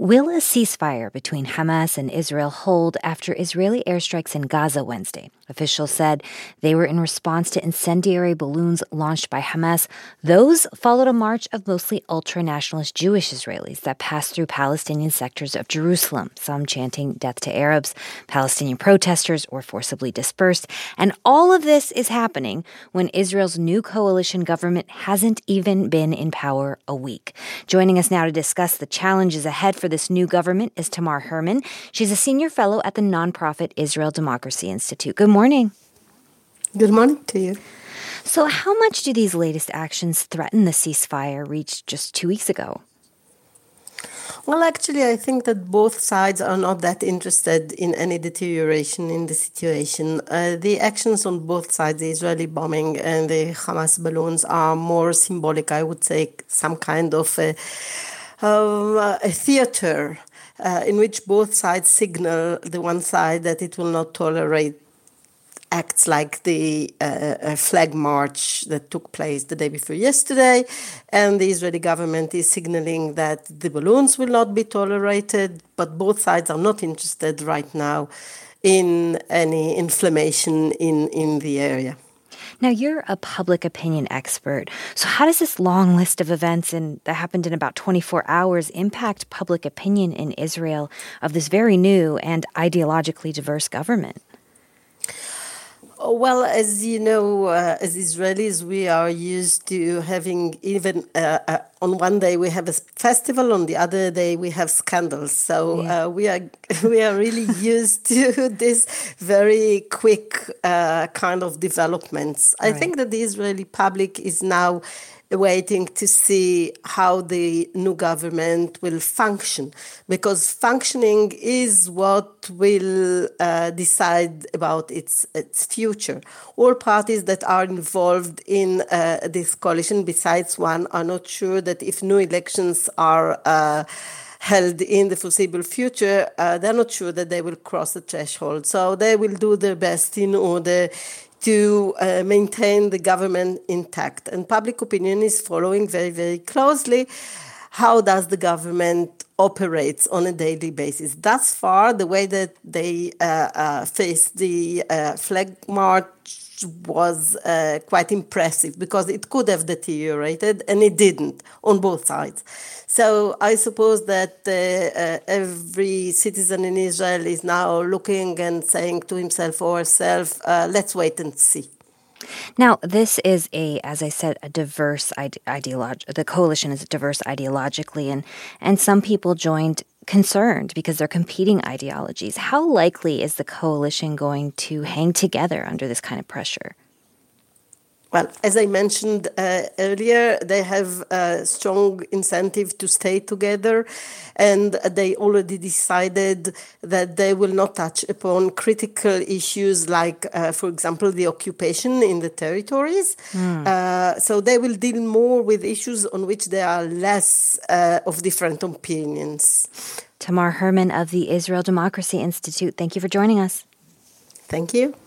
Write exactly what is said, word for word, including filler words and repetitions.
Will a ceasefire between Hamas and Israel hold after Israeli airstrikes in Gaza Wednesday? Officials said they were in response to incendiary balloons launched by Hamas. Those followed a march of mostly ultra-nationalist Jewish Israelis that passed through Palestinian sectors of Jerusalem, some chanting death to Arabs. Palestinian protesters were forcibly dispersed. And all of this is happening when Israel's new coalition government hasn't even been in power a week. Joining us now to discuss the challenges ahead for this new government is Tamar Herman. She's a senior fellow at the nonprofit Israel Democracy Institute. Good morning. Good morning to you. So how much do these latest actions threaten the ceasefire reached just two weeks ago? Well, actually, I think that both sides are not that interested in any deterioration in the situation. Uh, the actions on both sides, the Israeli bombing and the Hamas balloons, are more symbolic, I would say, some kind of a, um, a theater uh, in which both sides signal the one side that it will not tolerate acts like the uh, flag march that took place the day before yesterday, and the Israeli government is signaling that the balloons will not be tolerated, but both sides are not interested right now in any inflammation in, in the area. Now, you're a public opinion expert. So how does this long list of events in, that happened in about twenty-four hours impact public opinion in Israel of this very new and ideologically diverse government? Well, as you know, uh, as Israelis, we are used to having even uh, uh, on one day we have a festival, on the other day we have scandals. So yeah. uh, we are we are really used to this very quick uh, kind of developments. Right. I think that the Israeli public is now waiting to see how the new government will function, because functioning is what will uh, decide about its its future. All parties that are involved in uh, this coalition, besides one, are not sure that if new elections are uh, held in the foreseeable future, uh, they're not sure that they will cross the threshold. So they will do their best in order to uh, maintain the government intact. And public opinion is following very, very closely how does the government operates on a daily basis. Thus far, the way that they uh, uh, faced the uh, flag march was uh, quite impressive, because it could have deteriorated, and it didn't on both sides. So I suppose that uh, uh, every citizen in Israel is now looking and saying to himself or herself, uh, let's wait and see. Now, this is a, as I said, a diverse ide- ideology. The coalition is diverse ideologically, and, and some people joined concerned because they're competing ideologies. How likely is the coalition going to hang together under this kind of pressure? Well, as I mentioned uh, earlier, they have a strong incentive to stay together, and they already decided that they will not touch upon critical issues like, uh, for example, the occupation in the territories. Mm. Uh, so they will deal more with issues on which there are less uh, of different opinions. Tamar Herman of the Israel Democracy Institute, thank you for joining us. Thank you.